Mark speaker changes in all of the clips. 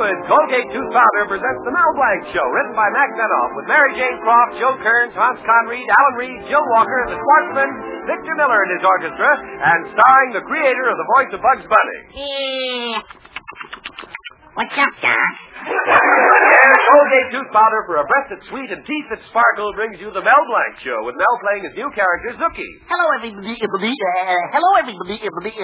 Speaker 1: Good Colgate Tooth Powder presents the Mel Blanc Show, written by Mac Benoff, with Mary Jane Croft, Joe Kearns, Hans Conried, Alan Reed, Jill Walker, the Schwartzman, Victor Miller and his orchestra, and starring the creator of the voice of Bugs Bunny.
Speaker 2: What's up, Doc?
Speaker 1: Colgate Tooth Powder for a breath that's sweet and teeth that sparkle brings you the Mel Blanc Show, with Mel playing his new character, Zookie.
Speaker 2: Hello, everybody. Hello, everybody.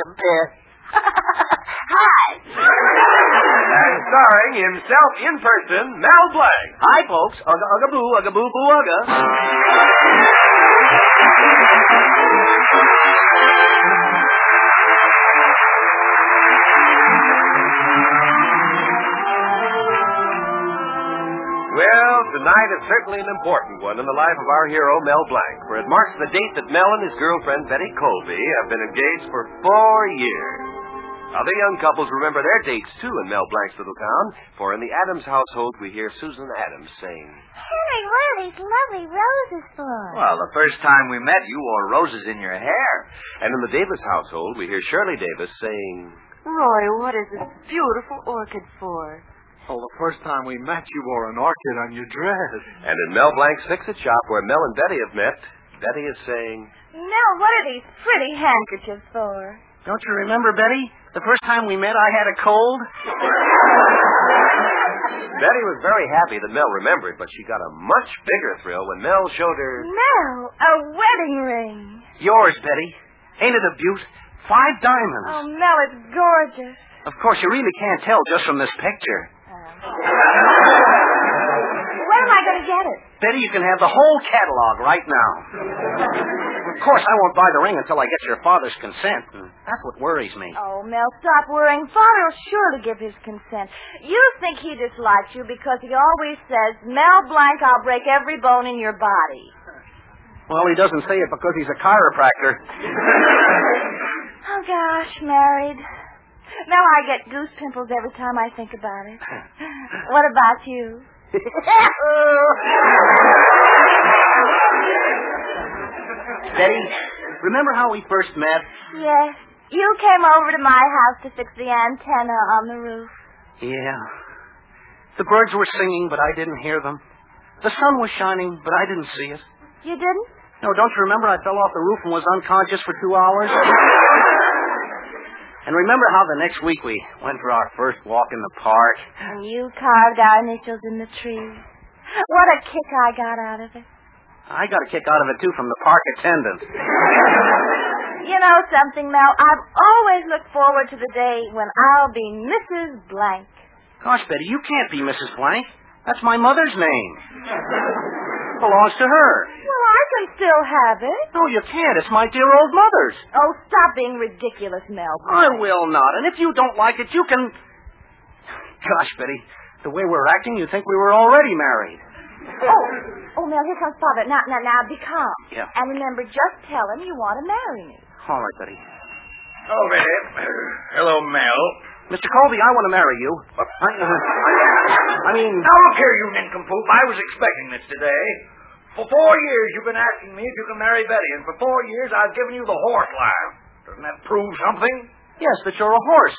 Speaker 2: Hi.
Speaker 1: And starring himself in person, Mel Blanc. Hi, folks. Ugga, ugga, boo, ugga, boo, boo, ugga. Well, tonight is certainly an important one in the life of our hero, Mel Blanc, for it marks the date that Mel and his girlfriend, Betty Colby, have been engaged for 4 years. Other young couples remember their dates, too, in Mel Blanc's little town, for in the Adams household we hear Susan Adams saying,
Speaker 3: Henry, what are these lovely roses for?
Speaker 4: Well, the first time we met, you wore roses in your hair.
Speaker 1: And in the Davis household we hear Shirley Davis saying,
Speaker 5: Roy, what is this beautiful orchid for?
Speaker 6: Oh, the first time we met, you wore an orchid on your dress.
Speaker 1: And in Mel Blanc's fix-it shop where Mel and Betty have met, Betty is saying,
Speaker 3: Now, what are these pretty handkerchiefs for?
Speaker 2: Don't you remember, Betty? The first time we met, I had a cold.
Speaker 1: Betty was very happy that Mel remembered, but she got a much bigger thrill when Mel showed her...
Speaker 3: Mel, a wedding ring.
Speaker 2: Yours, Betty. Ain't it a beaut? 5 diamonds.
Speaker 3: Oh, Mel, it's gorgeous.
Speaker 2: Of course, you really can't tell just from this picture.
Speaker 3: When am I going to get it?
Speaker 2: Betty, you can have the whole catalog right now. Of course, I won't buy the ring until I get your father's consent. That's what worries me.
Speaker 3: Oh, Mel, stop worrying. Father'll surely give his consent. You think he dislikes you because he always says, Mel Blanc, I'll break every bone in your body.
Speaker 2: Well, he doesn't say it because he's a chiropractor.
Speaker 3: Oh, gosh, married. Now I get goose pimples every time I think about it. What about you?
Speaker 2: Betty, remember how we first met?
Speaker 3: Yes. You came over to my house to fix the antenna on the roof.
Speaker 2: Yeah. The birds were singing, but I didn't hear them. The sun was shining, but I didn't see it.
Speaker 3: You didn't?
Speaker 2: No, don't you remember I fell off the roof and was unconscious for 2 hours? And remember how the next week we went for our first walk in the park?
Speaker 3: And you carved our initials in the tree. What a kick I got out of it.
Speaker 2: I got a kick out of it, too, from the park attendant.
Speaker 3: You know something, Mel? I've always looked forward to the day when I'll be Mrs. Blank.
Speaker 2: Gosh, Betty, you can't be Mrs. Blank. That's my mother's name. Belongs to her.
Speaker 3: Well, I can still have it.
Speaker 2: No, you can't. It's my dear old mother's.
Speaker 3: Oh, stop being ridiculous, Mel.
Speaker 2: I will not. And if you don't like it, you can... Gosh, Betty, the way we're acting, you'd think we were already married.
Speaker 3: Oh, Mel, here comes Father. Now, be calm.
Speaker 2: Yeah.
Speaker 3: And remember, just tell him you want to marry me.
Speaker 2: All right, Betty.
Speaker 4: Oh, Betty. Hello, Mel.
Speaker 2: Mr. Colby, I want to marry you. I mean...
Speaker 4: Now, look here, you nincompoop. I was expecting this today. For 4 years, you've been asking me if you can marry Betty, and for 4 years, I've given you the horse laugh. Doesn't that prove something?
Speaker 2: Yes, that you're a horse.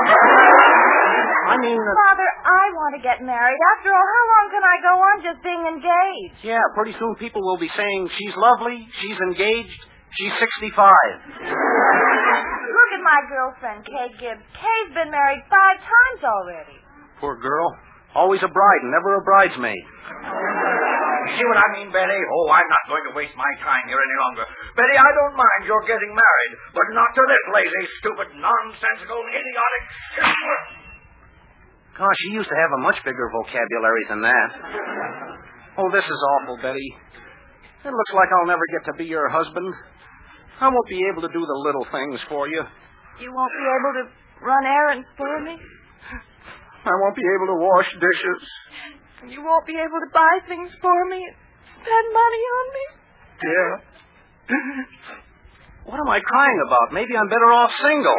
Speaker 2: I mean...
Speaker 3: Father, I want to get married. After all, how long can I go on just being engaged?
Speaker 2: Yeah, pretty soon people will be saying she's lovely, she's engaged, she's 65.
Speaker 3: Look at my girlfriend, Kay Gibbs. Kay's been married 5 times already.
Speaker 2: Poor girl. Always a bride and never a bridesmaid.
Speaker 4: You see what I mean, Betty? Oh, I'm not going to waste my time here any longer. Betty, I don't mind your getting married, but not to this lazy, stupid, nonsensical, idiotic...
Speaker 2: Gosh, you used to have a much bigger vocabulary than that. Oh, this is awful, Betty. It looks like I'll never get to be your husband. I won't be able to do the little things for you.
Speaker 3: You won't be able to run errands for me?
Speaker 2: I won't be able to wash dishes.
Speaker 3: You won't be able to buy things for me and spend money on me?
Speaker 2: Yeah. What am I crying about? Maybe I'm better off single.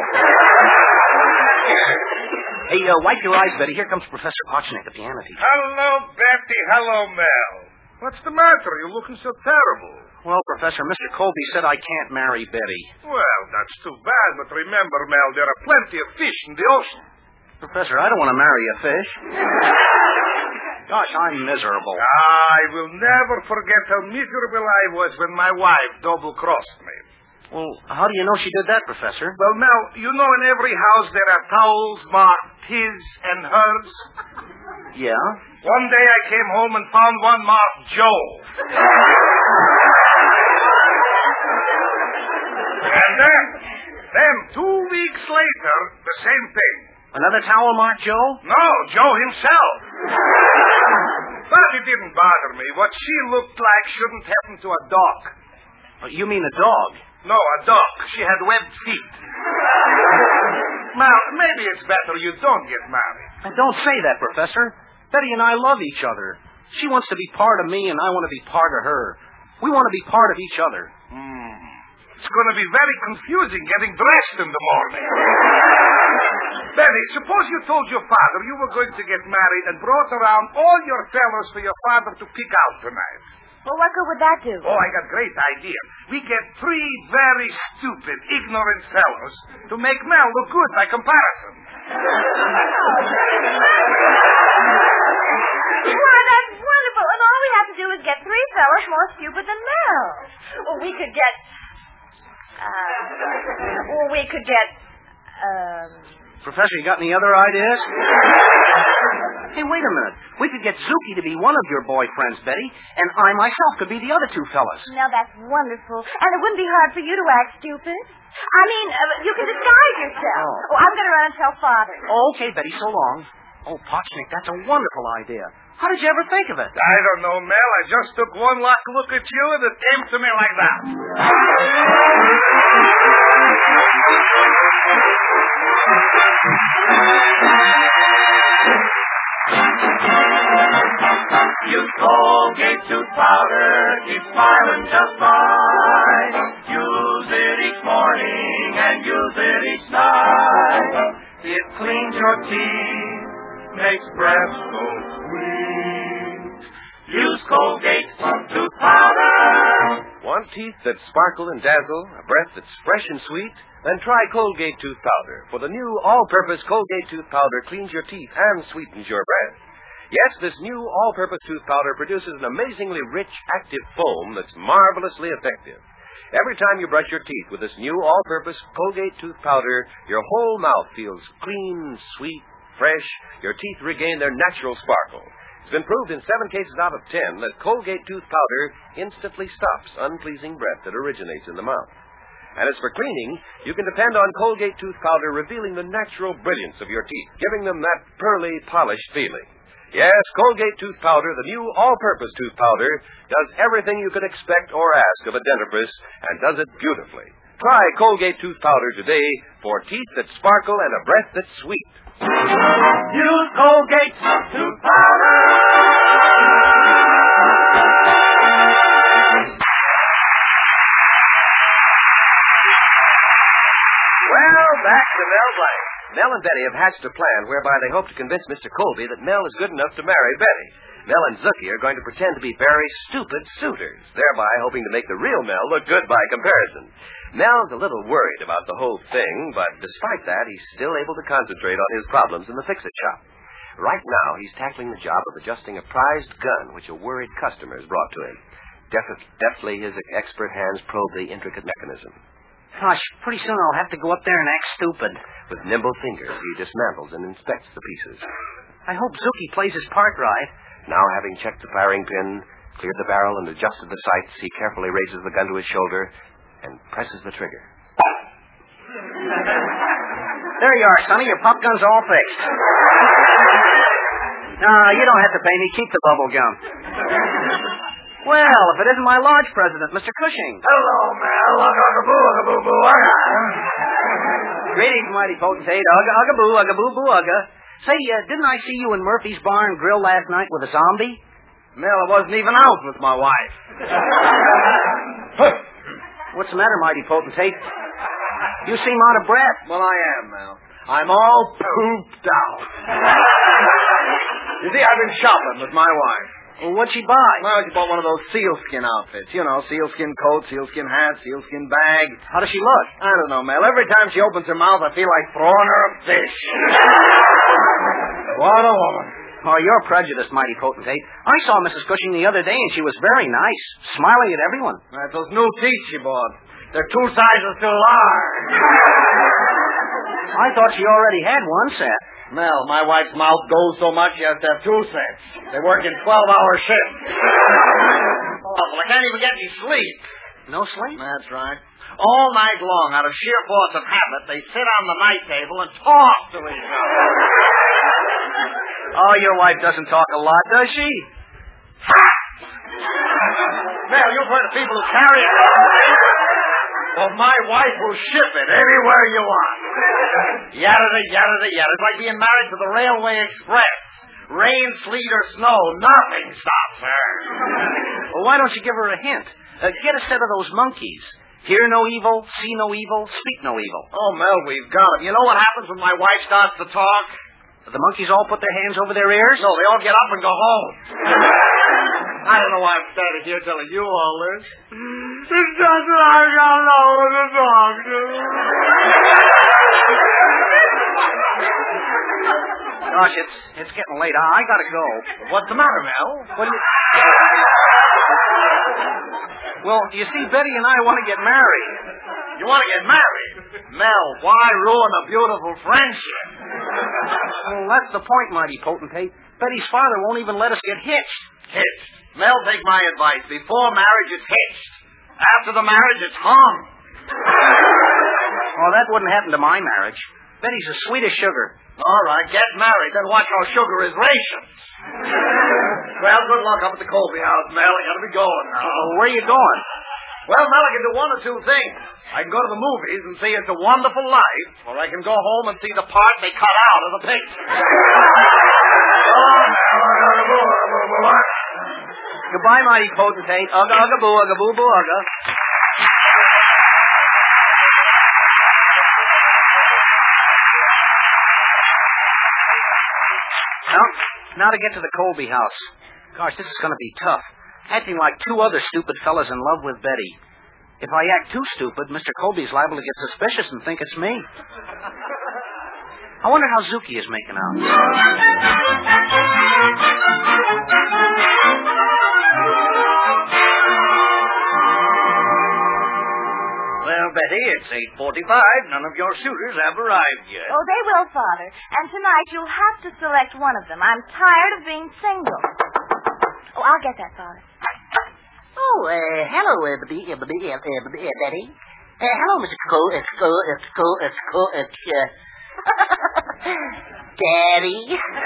Speaker 2: Hey, wipe your eyes, Betty. Here comes Professor Potchnick, the piano teacher.
Speaker 7: Hello, Betty. Hello, Mel. What's the matter? You're looking so terrible.
Speaker 2: Well, Professor, Mr. Colby said I can't marry Betty.
Speaker 7: Well, that's too bad. But remember, Mel, there are plenty of fish in the ocean.
Speaker 2: Professor, I don't want to marry a fish. Gosh, I'm miserable.
Speaker 7: I will never forget how miserable I was when my wife double-crossed me.
Speaker 2: Well, how do you know she did that, Professor?
Speaker 7: Well, now, you know in every house there are towels marked his and hers.
Speaker 2: Yeah?
Speaker 7: One day I came home and found one marked Joe. And then 2 weeks later, the same thing.
Speaker 2: Another towel marked Joe?
Speaker 7: No, Joe himself. But it didn't bother me. What she looked like shouldn't happen to a dog.
Speaker 2: You mean a dog?
Speaker 7: No, a dog. She had webbed feet. Now, maybe it's better you don't get married.
Speaker 2: Don't say that, Professor. Betty and I love each other. She wants to be part of me, and I want to be part of her. We want to be part of each other.
Speaker 7: It's going to be very confusing getting dressed in the morning. Betty, suppose you told your father you were going to get married and brought around all your fellows for your father to pick out tonight.
Speaker 3: Well, what good would that do?
Speaker 7: Oh, I got a great idea. We get 3 very stupid, ignorant fellows to make Mel look good by comparison.
Speaker 3: Why, that's wonderful. And all we have to do is get 3 fellows more stupid than Mel. Or we could get...
Speaker 2: Professor, you got any other ideas? Hey, wait a minute. We could get Zuki to be one of your boyfriends, Betty, and I myself could be the other 2 fellas.
Speaker 3: Now, that's wonderful. And it wouldn't be hard for you to act stupid. I mean, you can disguise yourself. Oh, I'm going to run and tell Father.
Speaker 2: Oh, okay, Betty, so long. Oh, Potchnick, that's a wonderful idea. How did you ever think of it?
Speaker 7: I don't know, Mel. I just took one last look at you, and it came to me like that.
Speaker 8: Use Colgate tooth powder, keep smiling just fine. Use it each morning and use it each night. It cleans your teeth, makes breath so sweet. Use Colgate tooth powder.
Speaker 1: Want teeth that sparkle and dazzle, a breath that's fresh and sweet? Then try Colgate Tooth Powder. For the new all-purpose Colgate Tooth Powder cleans your teeth and sweetens your breath. Yes, this new all-purpose tooth powder produces an amazingly rich, active foam that's marvelously effective. Every time you brush your teeth with this new all-purpose Colgate Tooth Powder, your whole mouth feels clean, sweet, fresh. Your teeth regain their natural sparkle. It's been proved in 7 cases out of 10 that Colgate Tooth Powder instantly stops unpleasing breath that originates in the mouth. And as for cleaning, you can depend on Colgate Tooth Powder revealing the natural brilliance of your teeth, giving them that pearly, polished feeling. Yes, Colgate Tooth Powder, the new all-purpose tooth powder, does everything you could expect or ask of a dentifrice and does it beautifully. Try Colgate Tooth Powder today for teeth that sparkle and a breath that's sweet.
Speaker 8: Use Colgate tooth powder.
Speaker 1: Well, back to Mel Blanc. Mel and Betty have hatched a plan whereby they hope to convince Mr. Colby that Mel is good enough to marry Betty. Mel and Zookie are going to pretend to be very stupid suitors, thereby hoping to make the real Mel look good by comparison. Mel's a little worried about the whole thing, but despite that, he's still able to concentrate on his problems in the fix-it shop. Right now, he's tackling the job of adjusting a prized gun which a worried customer has brought to him. Deftly, his expert hands probe the intricate mechanism.
Speaker 2: Gosh, pretty soon I'll have to go up there and act stupid.
Speaker 1: With nimble fingers, he dismantles and inspects the pieces.
Speaker 2: I hope Zuki plays his part right.
Speaker 1: Now, having checked the firing pin, cleared the barrel, and adjusted the sights, he carefully raises the gun to his shoulder and presses the trigger.
Speaker 2: There you are, Sonny. Your pop gun's all fixed. No, you don't have to pay me. Keep the bubble gum. Well, if it isn't my lodge president, Mr. Cushing.
Speaker 4: Hello, Mel. Ugga-boo,
Speaker 2: Greetings, mighty potentate. Ugga-boo, ugga-boo-boo-ugga. Say, didn't I see you in Murphy's Bar and Grill last night with a zombie?
Speaker 4: Mel, I wasn't even out with my wife.
Speaker 2: What's the matter, mighty potentate? You seem out of breath.
Speaker 4: Well, I am, Mel. I'm all pooped out. You see, I've been shopping with my wife.
Speaker 2: Well, what'd she buy?
Speaker 4: Well, she bought one of those sealskin outfits. You know, sealskin coat, sealskin hat, sealskin bag.
Speaker 2: How does she look?
Speaker 4: I don't know, Mel. Every time she opens her mouth, I feel like throwing her a fish. What a woman.
Speaker 2: Oh, you're prejudiced, mighty potentate. I saw Mrs. Cushing the other day, and she was very nice, smiling at everyone.
Speaker 4: That's those new teeth she bought. They're 2 sizes too large.
Speaker 2: I thought she already had one set.
Speaker 4: Mel, my wife's mouth goes so much she has to have 2 sets. They work in 12-hour shifts. Well, I can't even get any sleep.
Speaker 2: No sleep?
Speaker 4: That's right. All night long, out of sheer force of habit, they sit on the night table and talk to each other.
Speaker 2: Oh, your wife doesn't talk a lot, does she?
Speaker 4: Mel, you've heard of people who carry it. Well, my wife will ship it anywhere you want. Yadda, yadda, yadda. It's like being married to the Railway Express. Rain, sleet, or snow, nothing stops her.
Speaker 2: Well, why don't you give her a hint? Get a set of those monkeys. Hear no evil, see no evil, speak no evil.
Speaker 4: Oh, Mel, we've got it. You know what happens when my wife starts to talk?
Speaker 2: The monkeys all put their hands over their ears?
Speaker 4: No, they all get up and go home. I don't know why I'm standing here telling you all this. It's just like I know the doctor.
Speaker 2: Gosh, it's getting late. I gotta go.
Speaker 4: What's the matter, Mel?
Speaker 2: Well, you see, Betty and I want to get married.
Speaker 4: You want to get married? Mel, why ruin a beautiful friendship?
Speaker 2: Well, that's the point, mighty potentate. Betty's father won't even let us get hitched.
Speaker 4: Hitched? Mel, take my advice. Before marriage, it's hitched. After the marriage, it's hung.
Speaker 2: Oh, that wouldn't happen to my marriage. Betty's as sweet as sugar.
Speaker 4: All right, get married, then watch how sugar is rations. Well, good luck up at the Colby house, Mel. You gotta be going now.
Speaker 2: Where are you going?
Speaker 4: Well, Mel, I can do one or two things. I can go to the movies and see It's a Wonderful Life, or I can go home and see the part they cut out of the picture.
Speaker 2: Goodbye, mighty potentate. Ugga, ugga, boo, ugga, boo, boo, ugga. Now to get to the Colby house. Gosh, this is going to be tough. Acting like 2 other stupid fellas in love with Betty. If I act too stupid, Mr. Colby's liable to get suspicious and think it's me. I wonder how Zuki is making out.
Speaker 4: Well, Betty, it's 8:45. None of your suitors have arrived yet.
Speaker 3: Oh, they will, Father. And tonight you'll have to select one of them. I'm tired of being single. Oh, I'll get that, Father.
Speaker 9: Oh, hello, Betty. Hello, Mr. Daddy.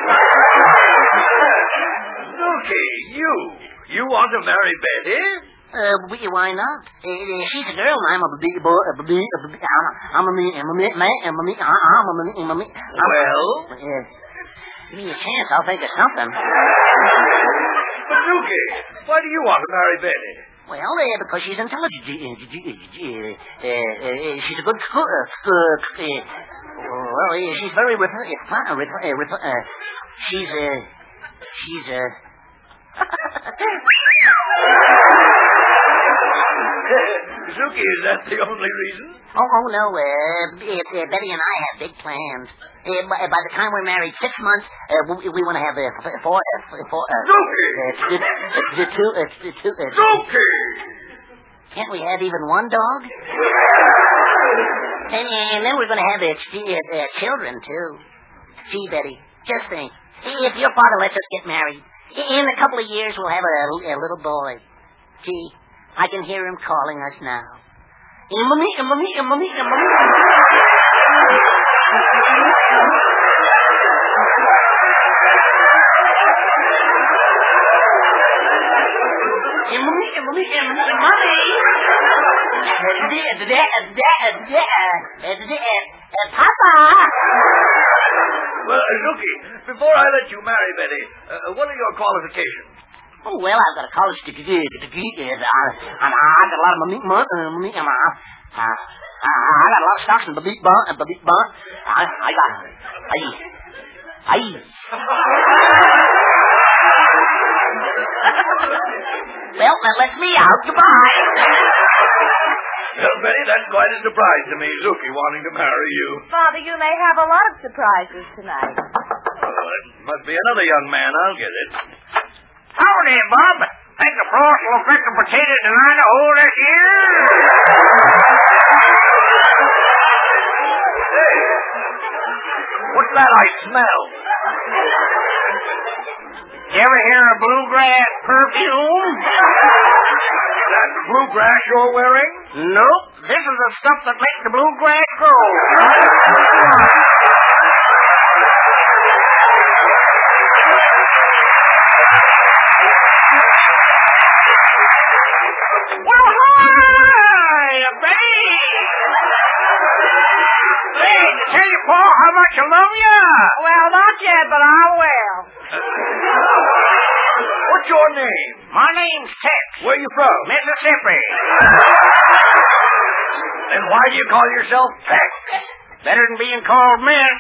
Speaker 4: Zuki, you want to marry Betty?
Speaker 9: Why not? She's a girl, and I'm a big boy. I'm a man.
Speaker 4: Well?
Speaker 9: Give me a chance, I'll think of something.
Speaker 4: But Zuki, why do you want to marry Betty?
Speaker 9: Well, because she's intelligent. She's a good cook. Well, she's very she's
Speaker 4: Zuki, is that the only reason?
Speaker 9: Oh no. Betty and I have big plans. By the time we're married, 6 months, we want to have four.
Speaker 4: Zuki! Zuki!
Speaker 9: Can't we have even one dog? And then we're going to have children too. Gee, Betty, just think. If your father lets us get married, in a couple of years we'll have a little boy. Gee, I can hear him calling us now. Mommy. Papa!
Speaker 4: Well, Zuki, before I let you marry Betty, what are your qualifications?
Speaker 9: Oh, well, I've got a college degree. I got a lot of money. I got a lot of stocks in the big bun. I got. Well, that lets me out. Goodbye.
Speaker 4: Well, Betty, that's quite a surprise to me, Zuki wanting to marry you.
Speaker 3: Father, you may have a lot of surprises tonight.
Speaker 4: It must be another young man. I'll get it.
Speaker 10: Howdy, Bob. Think the frost will affect the potatoes in Idaho this year?
Speaker 4: Hey, what's that I smell?
Speaker 10: You ever hear of bluegrass perfume?
Speaker 4: That bluegrass you're wearing?
Speaker 10: Nope. This is the stuff that makes the bluegrass grow. Well, hi, Betty. Hey, to tell you, Paul, how much I love you.
Speaker 3: Well, not yet, but I will.
Speaker 4: What's your name?
Speaker 10: My name's Tex.
Speaker 4: Where you from?
Speaker 10: Mississippi.
Speaker 4: Then why do you call yourself Tex?
Speaker 10: Better than being called Miss.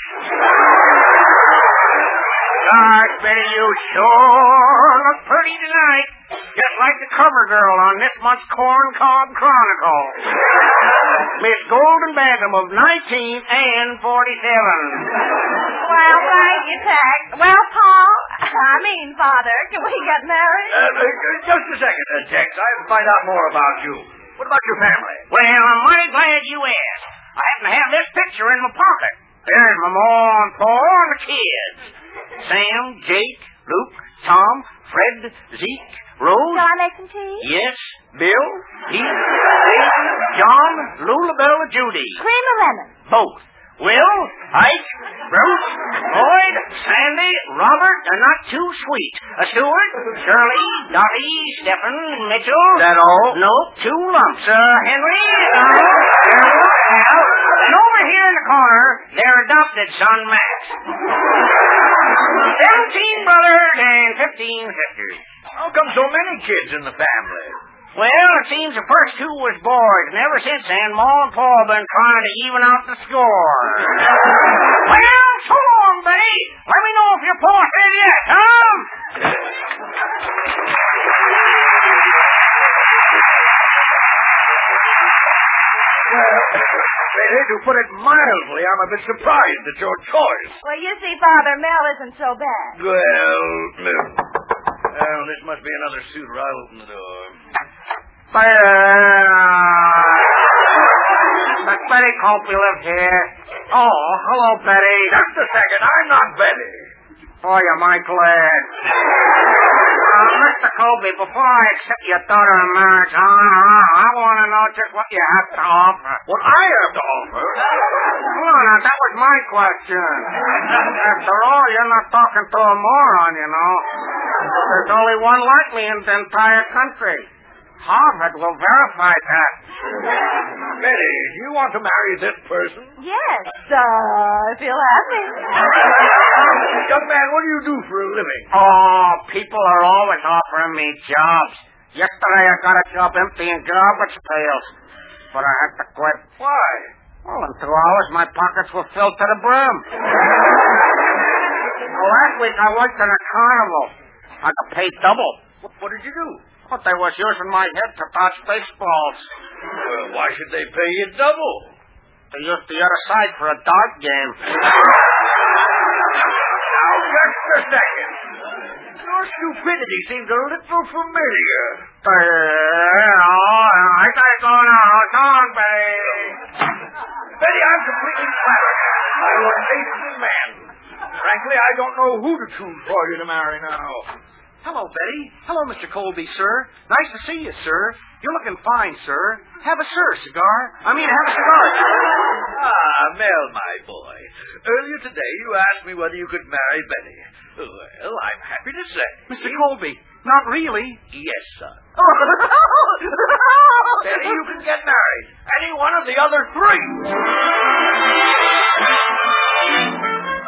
Speaker 10: Gosh, Betty, you sure look pretty tonight. Just like the cover girl on this month's Corn Cob Chronicle. Miss Golden Bantam of 19 and 47.
Speaker 3: Well, thank you, Tex. Well, Paul, Father, can we get married?
Speaker 4: Just a second, Tex. I have to find out more about you. What about your family?
Speaker 10: Well, I'm mighty glad you asked. I happen to have this picture in my pocket. There's my ma and pa and the kids. Sam, Jake, Luke, Tom, Fred, Zeke, Rose.
Speaker 3: Shall I make some tea?
Speaker 10: Yes. Bill, Pete, Dave, John, Lulabella, Judy.
Speaker 3: Cream or lemon?
Speaker 10: Both. Will, Ike, Bruce, Lloyd, Sandy, Robert, and not too sweet. Stuart, Shirley, Dottie, Stephen, Mitchell.
Speaker 4: That all?
Speaker 10: No, 2 lumps. Henry, Al, and over here in the corner, their adopted son, Max. 17 brothers and 15 sisters.
Speaker 4: How come so many kids in the family?
Speaker 10: Well, it seems the first 2 was boys, and ever since then, Ma and Pa have been trying to even out the score. Well, so long, Betty. Let me know if your Pa said yes, Tom.
Speaker 4: Betty, to put it mildly, I'm a bit surprised at your choice.
Speaker 3: Well, you see, Father, Mel isn't so bad.
Speaker 4: Well, this must be another suitor. I'll open the door.
Speaker 10: Betty Colby lives here. Oh, hello, Betty.
Speaker 4: Just a second. I'm not Betty.
Speaker 10: Oh, you're mighty glad. Mr. Colby, before I accept your daughter in marriage, I want to know just what you have to offer.
Speaker 4: What I have to offer?
Speaker 10: Well, now, that was my question. After all, you're not talking to a moron, you know. There's only one like me in the entire country. Harvard will verify that.
Speaker 4: Betty, do you want to marry this person?
Speaker 3: Yes, if you'll have me.
Speaker 4: Young man, what do you do for a living?
Speaker 10: Oh, people are always offering me jobs. Yesterday I got a job emptying garbage pails, but I had to quit.
Speaker 4: Why?
Speaker 10: Well, in 2 hours my pockets were filled to the brim. Last week I worked in a carnival. I got paid double.
Speaker 4: What did you do?
Speaker 10: But they was using my head to dodge baseballs.
Speaker 4: Well, why should they pay you double?
Speaker 10: They used the other side for a dart game.
Speaker 4: Now, just a second. Your stupidity seems a little familiar.
Speaker 10: I gotta go now. Come on, Betty.
Speaker 4: Betty, I'm completely flabbergasted. You're a faithful man. Frankly, I don't know who to choose for you to marry now.
Speaker 2: Hello, Betty. Hello, Mr. Colby, sir. Nice to see you, sir. You're looking fine, sir. Have a cigar. Have a cigar.
Speaker 4: Mel, my boy. Earlier today, you asked me whether you could marry Betty. Well, I'm happy to say.
Speaker 2: Mr. Colby, not really.
Speaker 4: Yes, son. Betty, you can get married. Any one of the other 3.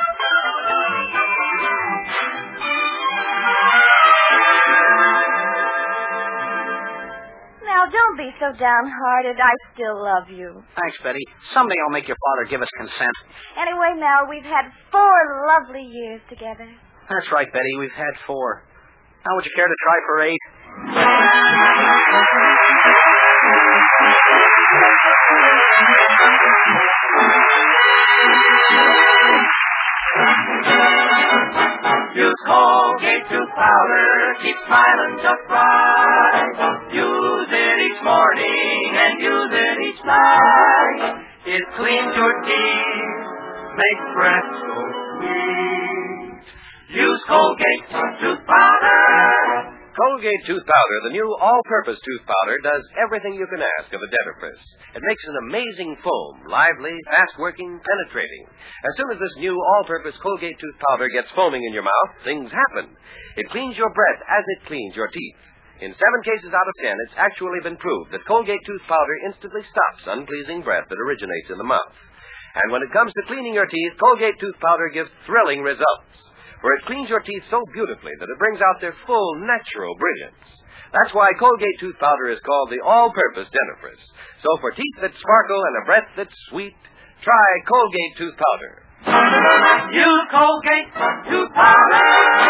Speaker 3: Now, don't be so downhearted. I still love you.
Speaker 2: Thanks, Betty. Someday I'll make your father give us consent.
Speaker 3: Anyway, Mel, we've had 4 lovely years together.
Speaker 2: That's right, Betty. We've had 4. Now, would you care to try for 8?
Speaker 8: Use Colgate tooth powder, keep smiling just right. Use it each morning and use it each night. It cleans your teeth, makes breath so sweet. Use Colgate tooth powder.
Speaker 1: Colgate Tooth Powder, the new all-purpose tooth powder, does everything you can ask of a dentifrice. It makes an amazing foam, lively, fast-working, penetrating. As soon as this new all-purpose Colgate Tooth Powder gets foaming in your mouth, things happen. It cleans your breath as it cleans your teeth. In 7 cases out of 10, it's actually been proved that Colgate Tooth Powder instantly stops unpleasing breath that originates in the mouth. And when it comes to cleaning your teeth, Colgate Tooth Powder gives thrilling results. For it cleans your teeth so beautifully that it brings out their full, natural brilliance. That's why Colgate Tooth Powder is called the all-purpose dentifrice. So for teeth that sparkle and a breath that's sweet, try Colgate Tooth Powder.
Speaker 8: Use Colgate Tooth Powder.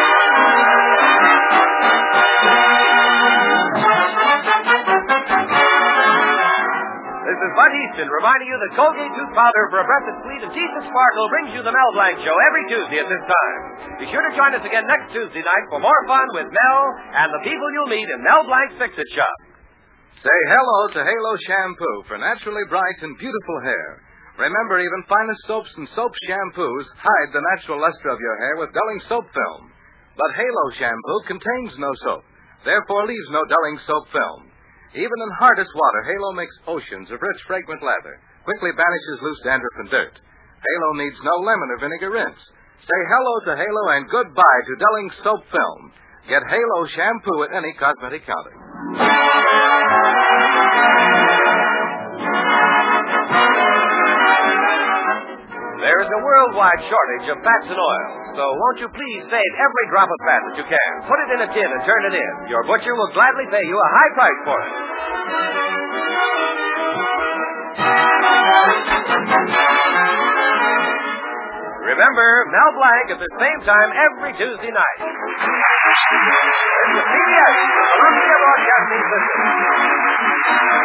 Speaker 1: This is Bud Easton reminding you that Colgate Tooth Powder for a breath that's sweet and teeth that sparkle brings you the Mel Blanc Show every Tuesday at this time. Be sure to join us again next Tuesday night for more fun with Mel and the people you'll meet in Mel Blanc's Fix-It Shop.
Speaker 11: Say hello to Halo Shampoo for naturally bright and beautiful hair. Remember, even finest soaps and soap shampoos hide the natural luster of your hair with dulling soap film. But Halo Shampoo contains no soap, therefore leaves no dulling soap film. Even in hardest water, Halo makes oceans of rich, fragrant lather, quickly banishes loose dandruff and dirt. Halo needs no lemon or vinegar rinse. Say hello to Halo and goodbye to dulling soap film. Get Halo Shampoo at any cosmetic counter.
Speaker 1: There is a worldwide shortage of fats and oils, so won't you please save every drop of fat that you can. Put it in a tin and turn it in. Your butcher will gladly pay you a high price for it. Remember, Mel Blanc at the same time every Tuesday night. This is CBS, Columbia Broadcasting System.